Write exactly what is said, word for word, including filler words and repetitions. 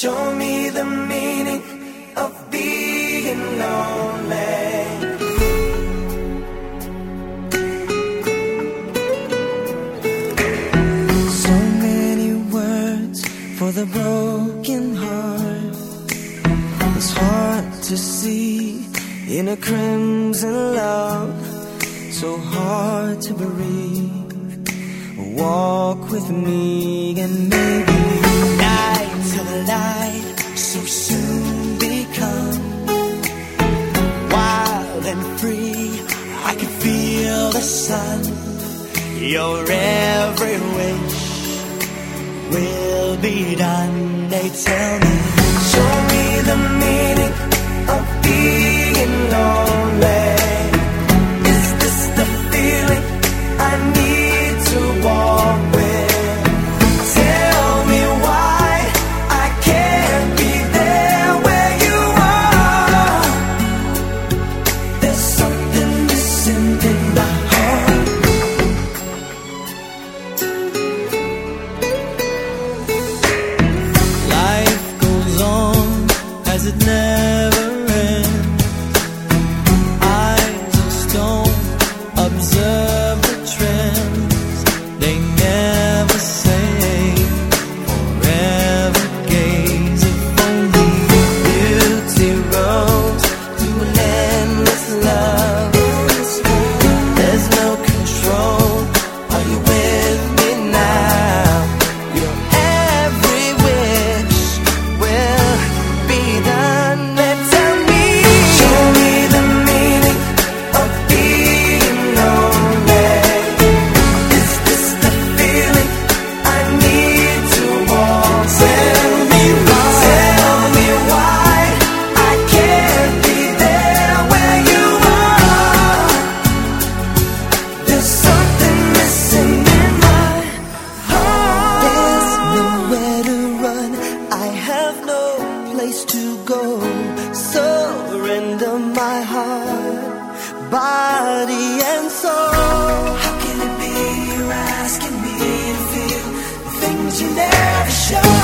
Show me the meaning of being lonely. So many words for the broken heart. It's hard to see in a crimson love. So hard to breathe. Walk with me and maybe night till the light so soon become wild and free. I can feel the sun. Your every wish will be done. They tell me, show me the meaning of being lonely. Is this the feeling I need to walk with? Tell me why I can't be there where you are. There's something missing in my heart. Life goes on as it never ends. Eyes of stone observe the trends. They never say forever gaze. If only beauty rose to an endless love. There's no control. Are you with me now? Your every wish will be done. Then tell me, show me the meaning of being lonely. Is this the feeling I need to walk? Tell me why, tell me why I can't be there where you are. There's something missing in my heart. There's nowhere to run. I have no place to go. Surrender my heart, body and soul. How can it be you're asking me to feel the things you never show?